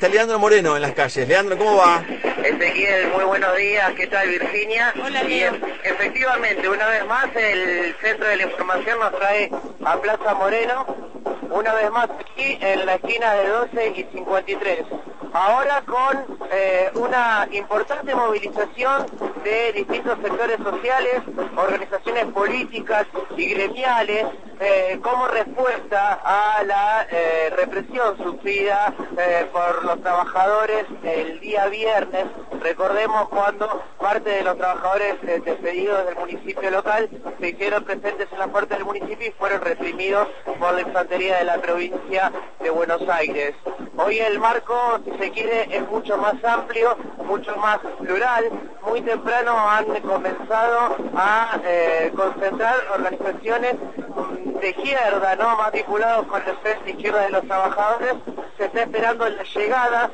está Leandro Moreno en las calles. Leandro, ¿cómo va? Ezequiel, muy buenos días. ¿Qué tal, Virginia? Hola, Leo. Efectivamente, una vez más, el Centro de la Información nos trae a Plaza Moreno, una vez más aquí en la esquina de 12 y 53. Ahora con una importante movilización de distintos sectores sociales, organizaciones políticas y gremiales, como respuesta a la represión sufrida por los trabajadores el día viernes. Recordemos cuando parte de los trabajadores despedidos del municipio local se hicieron presentes en la puerta del municipio y fueron reprimidos por la infantería de la provincia de Buenos Aires. Hoy el marco, si se quiere, es mucho más amplio, mucho más plural. Muy temprano han comenzado a concentrar organizaciones de izquierda, ¿no?, matriculados con el Frente Izquierda de los Trabajadores. Se está esperando la llegada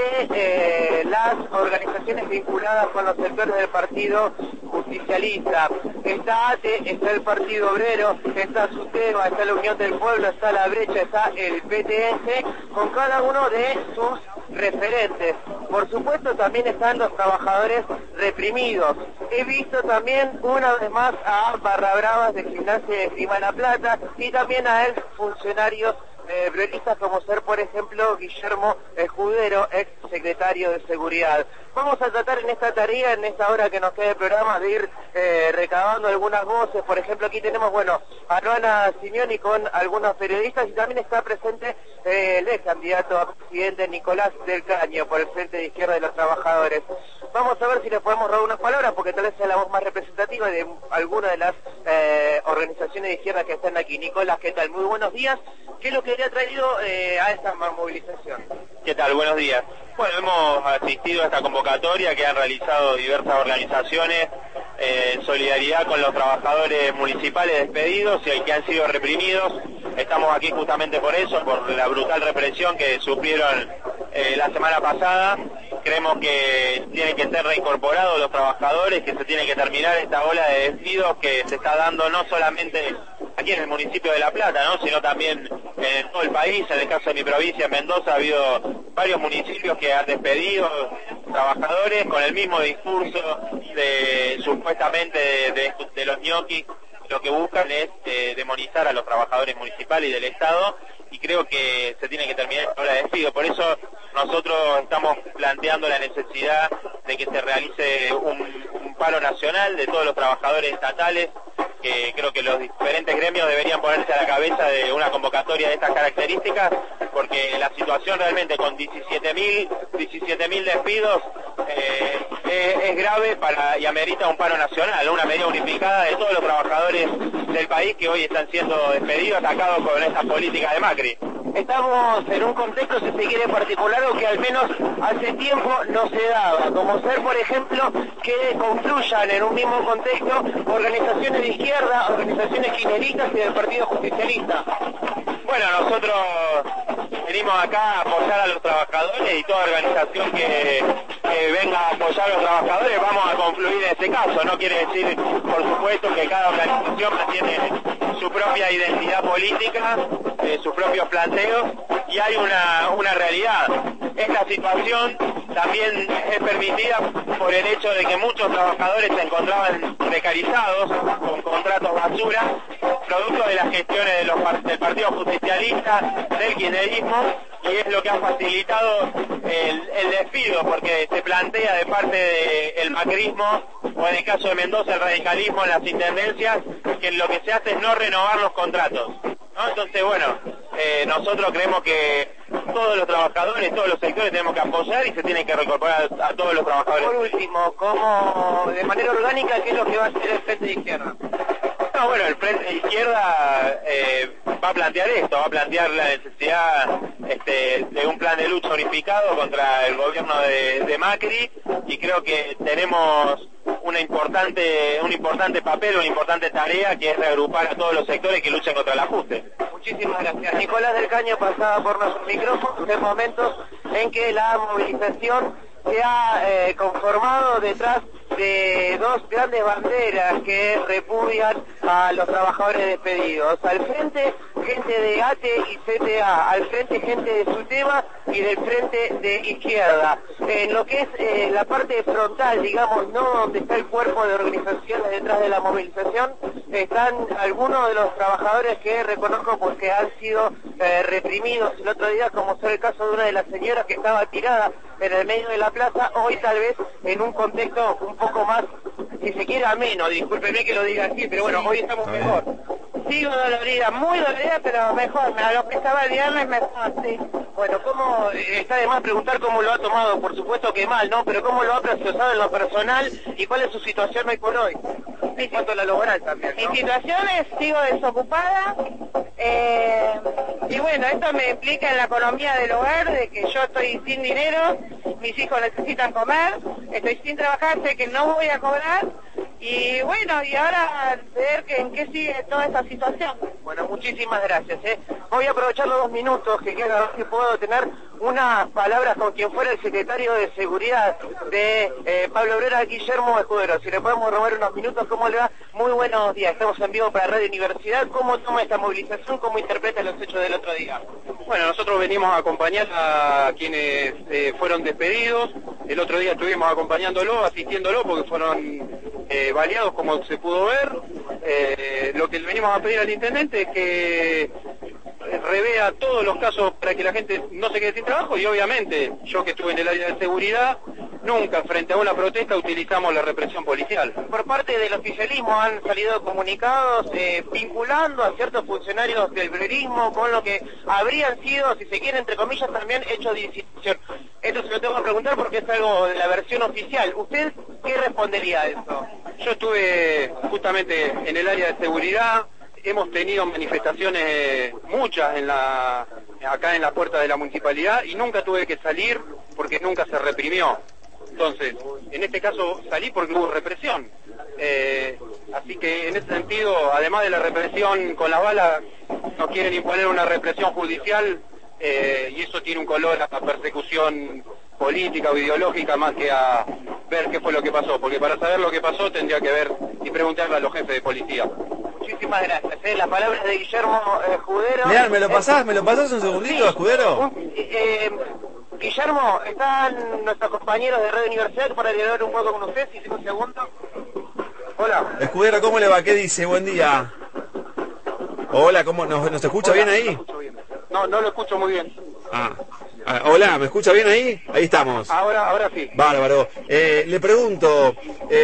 de las organizaciones vinculadas con los sectores del Partido Justicialista. Está ATE, está el Partido Obrero, está SUTEBA, está la Unión del Pueblo, está La Brecha, está el PTS, con cada uno de sus referentes. Por supuesto también están los trabajadores reprimidos. He visto también una vez más a barra bravas de Gimnasia de Esgrima La Plata y también a ex funcionarios brevistas, como ser por ejemplo Guillermo Escudero, ex secretario de Seguridad. Vamos a tratar en esta tarea, en esta hora que nos queda de programa, de ir recabando algunas voces. Por ejemplo, aquí tenemos, a Luana Simeoni con algunos periodistas y también está presente el ex candidato a presidente Nicolás del Caño por el Frente de Izquierda de los Trabajadores. Vamos a ver si le podemos robar unas palabras, porque tal vez sea la voz más representativa de alguna de las organizaciones de izquierda que están aquí. Nicolás, ¿qué tal? Muy buenos días. ¿Qué es lo que le ha traído a esta movilización? ¿Qué tal? Buenos días. Bueno, hemos asistido a esta convocatoria que han realizado diversas organizaciones en solidaridad con los trabajadores municipales despedidos y que han sido reprimidos. Estamos aquí justamente por eso, por la brutal represión que sufrieron la semana pasada. Creemos que tienen que ser reincorporados los trabajadores, que se tiene que terminar esta ola de despidos que se está dando no solamente aquí en el municipio de La Plata, ¿no?, sino también en todo el país. En el caso de mi provincia, en Mendoza, ha habido varios municipios que han despedido trabajadores con el mismo discurso de supuestamente de los ñoquis. Lo que buscan es demonizar a los trabajadores municipales y del Estado, y creo que se tiene que terminar esta ola de despido. Por eso nosotros estamos planteando la necesidad de que se realice un paro nacional de todos los trabajadores estatales, que creo que los diferentes gremios deberían ponerse a la cabeza de una convocatoria de estas características, porque la situación realmente con 17.000 despidos es grave y amerita un paro nacional, una medida unificada de todos los trabajadores del país que hoy están siendo despedidos, atacados con estas políticas de Macri. Estamos en un contexto, si se quiere, particular, o que al menos hace tiempo no se daba, como ser, por ejemplo, que confluyan en un mismo contexto organizaciones de izquierda, organizaciones kirchneristas y del Partido Justicialista. Bueno, nosotros venimos acá a apoyar a los trabajadores, y toda organización que venga a apoyar a los trabajadores vamos a confluir en este caso. No quiere decir, por supuesto, que cada organización tiene su propia identidad política, sus propios planteos, y hay una realidad. Esta situación también es permitida por el hecho de que muchos trabajadores se encontraban precarizados, con contratos basura, producto de las gestiones del Partido Justicialista, del kirchnerismo, y es lo que ha facilitado el despido, porque se plantea de parte del macrismo, o en el caso de Mendoza el radicalismo en las intendencias, que lo que se hace es no renovar los contratos, ¿no? Entonces, nosotros creemos que todos los trabajadores, todos los sectores tenemos que apoyar, y se tiene que reincorporar a todos los trabajadores. Por último, como de manera orgánica, ¿qué es lo que va a hacer el Frente de Izquierda? No, el Frente de Izquierda va a plantear esto, va a plantear la necesidad de un plan de lucha unificado contra el gobierno de Macri, y creo que tenemos un importante papel, una importante tarea, que es reagrupar a todos los sectores que luchan contra el ajuste. Muchísimas gracias. Nicolás del Caño pasaba por nuestros micrófonos en momentos en que la movilización se ha conformado detrás de dos grandes banderas que repudian a los trabajadores despedidos. Al frente, gente de ATE y CTA, al frente, gente de SUTEBA y del frente de izquierda. En lo que es la parte frontal, digamos, no donde está el cuerpo de organizaciones detrás de la movilización, están algunos de los trabajadores que reconozco porque han sido reprimidos el otro día, como fue el caso de una de las señoras que estaba tirada en el medio de la plaza, hoy tal vez en un contexto un poco más, si se quiere, ameno, discúlpeme que lo diga así, pero bueno, hoy estamos mejor. Sigo dolorida, muy dolorida, pero mejor, a lo que estaba el viernes mejor, sí. Bueno, ¿cómo, está de más preguntar cómo lo ha tomado? Por supuesto que mal, ¿no? Pero ¿cómo lo ha procesado en lo personal y cuál es su situación hoy por hoy? En cuanto a la laboral también, ¿no? Mi situación es, sigo desocupada, y bueno, esto me implica en la economía del hogar, de que yo estoy sin dinero, mis hijos necesitan comer, estoy sin trabajar, sé que no voy a cobrar, y bueno, y ahora ver en qué sigue toda esta situación. Bueno, muchísimas gracias. Voy a aprovechar los 2 minutos que quedan, a ver si puedo tener unas palabras con quien fuera el secretario de Seguridad de Pablo Obrera, Guillermo Escudero. Si le podemos robar unos minutos, ¿cómo le va? Muy buenos días, estamos en vivo para Radio Universidad. ¿Cómo toma esta movilización? ¿Cómo interpreta los hechos del otro día? Bueno, nosotros venimos a acompañar a quienes fueron despedidos. El otro día estuvimos acompañándolo, asistiéndolo, porque fueron baleados, como se pudo ver. Lo que le venimos a pedir al intendente es que revea todos los casos para que la gente no se quede sin trabajo, y obviamente, yo que estuve en el área de seguridad, nunca frente a una protesta utilizamos la represión policial. Por parte del oficialismo han salido comunicados vinculando a ciertos funcionarios del breverismo con lo que habrían sido, si se quiere, entre comillas, también hechos de institución. Esto se lo tengo que preguntar porque es algo de la versión oficial. ¿Usted qué respondería a eso? Yo estuve justamente en el área de seguridad. Hemos tenido manifestaciones muchas acá en la puerta de la municipalidad, y nunca tuve que salir porque nunca se reprimió. Entonces, en este caso salí porque hubo represión. Así que en ese sentido, además de la represión con la bala, nos quieren imponer una represión judicial, y eso tiene un color a persecución política o ideológica más que a ver qué fue lo que pasó, porque para saber lo que pasó tendría que ver y preguntarle a los jefes de policía. Muchísimas gracias. Las palabras de Guillermo Escudero. Lean, ¿me lo pasás un segundito, sí, Escudero? Guillermo, están nuestros compañeros de Radio Universidad para dialogar un poco con usted, si tiene un segundo. Hola. Escudero, ¿cómo le va? ¿Qué dice? Buen día. Hola, ¿cómo nos escucha bien ahí? No lo escucho muy bien. Hola, ¿me escucha bien ahí? Ahí estamos. Ahora sí. Bárbaro. Le pregunto,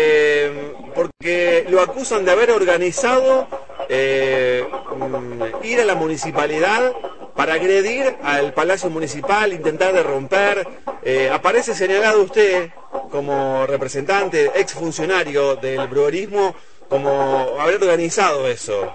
porque lo acusan de haber organizado ir a la municipalidad para agredir al Palacio Municipal, intentar de romper. Aparece señalado usted como representante, exfuncionario del breverismo, como haber organizado eso.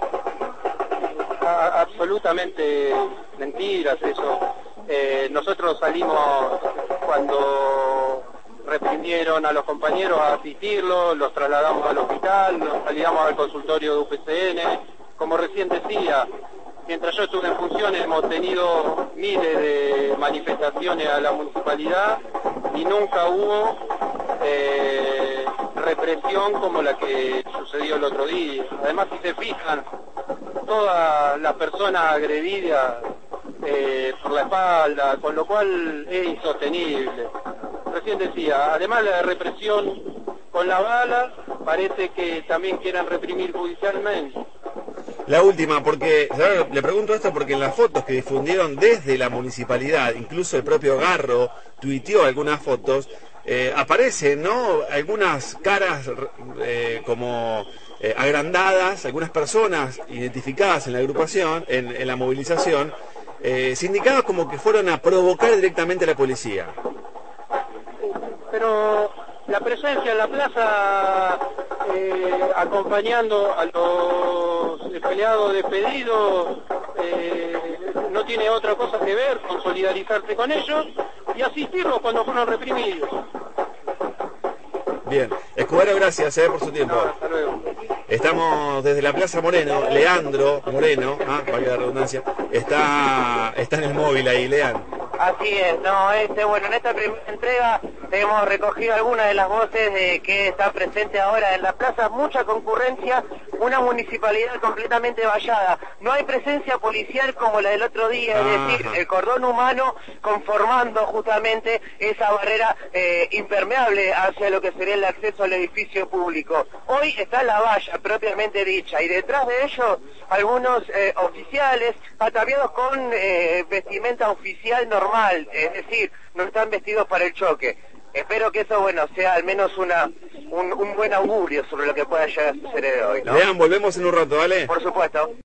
Absolutamente mentiras eso. Nosotros salimos cuando reprimieron a los compañeros a asistirlos, los trasladamos al hospital, nos salíamos al consultorio de UPCN. Como recién decía, mientras yo estuve en funciones hemos tenido miles de manifestaciones a la municipalidad y nunca hubo represión como la que sucedió el otro día. Además, si se fijan, todas las personas agredidas por la espalda, con lo cual es insostenible. Recién decía, además de la represión con la bala, parece que también quieran reprimir judicialmente. La última, porque le pregunto esto porque en las fotos que difundieron desde la municipalidad, incluso el propio Garro tuiteó algunas fotos, aparecen, ¿no?, algunas caras como agrandadas, algunas personas identificadas en la agrupación, en la movilización, sindicados como que fueron a provocar directamente a la policía. Pero la presencia en la plaza acompañando a los peleados despedidos no tiene otra cosa que ver con solidarizarse con ellos y asistirlos cuando fueron reprimidos. Bien, Escudero, gracias por su tiempo. No, hasta luego. Estamos desde la Plaza Moreno. Leandro Moreno, valga la redundancia, está en el móvil ahí, Lean. Así es, bueno, en esta primera entrega hemos recogido algunas de las voces de que están presentes ahora en la plaza, mucha concurrencia, una municipalidad completamente vallada, no hay presencia policial como la del otro día, es decir, el cordón humano conformando justamente esa barrera impermeable hacia lo que sería el acceso al edificio público. Hoy está la valla propiamente dicha y detrás de ello algunos oficiales ataviados con vestimenta oficial normal, es decir, no están vestidos para el choque. Espero que eso, bueno, sea al menos un buen augurio sobre lo que pueda llegar a suceder hoy, ¿no? Lean, volvemos en un rato, ¿vale? Por supuesto.